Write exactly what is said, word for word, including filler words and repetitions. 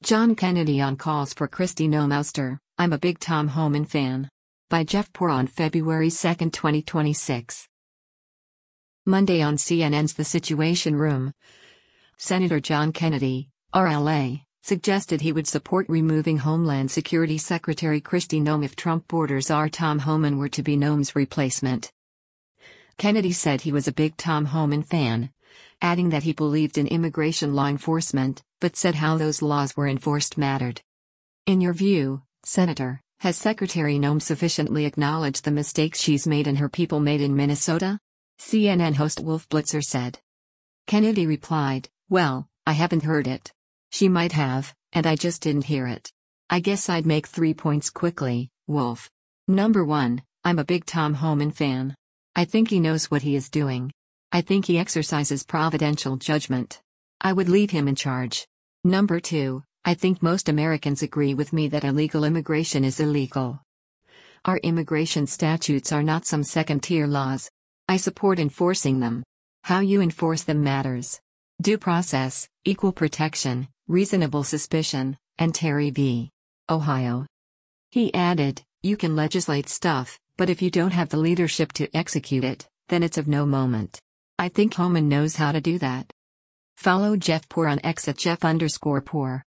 John Kennedy on calls for Kristi Noem ouster. I'm a big Tom Homan fan. By Jeff Poor on February second, twenty twenty-six. Monday on C N N's The Situation Room. Senator John Kennedy, R L A, suggested he would support removing Homeland Security Secretary Kristi Noem if Trump orders our Tom Homan were to be Noem's replacement. Kennedy said he was a big Tom Homan fan, adding that he believed in immigration law enforcement, but said how those laws were enforced mattered. In your view, Senator, has Secretary Noem sufficiently acknowledged the mistakes she's made and her people made in Minnesota? C N N host Wolf Blitzer said. Kennedy replied, "Well, I haven't heard it. She might have, and I just didn't hear it. I guess I'd make three points quickly, Wolf. Number one, I'm a big Tom Homan fan. I think he knows what he is doing. I think he exercises providential judgment. I would leave him in charge. Number two, I think most Americans agree with me that illegal immigration is illegal. Our immigration statutes are not some second-tier laws. I support enforcing them. How you enforce them matters. Due process, equal protection, reasonable suspicion, and Terry v. Ohio." He added, "You can legislate stuff, but if you don't have the leadership to execute it, then it's of no moment. I think Homan knows how to do that." Follow Jeff Poor on X at Jeff underscore Poor.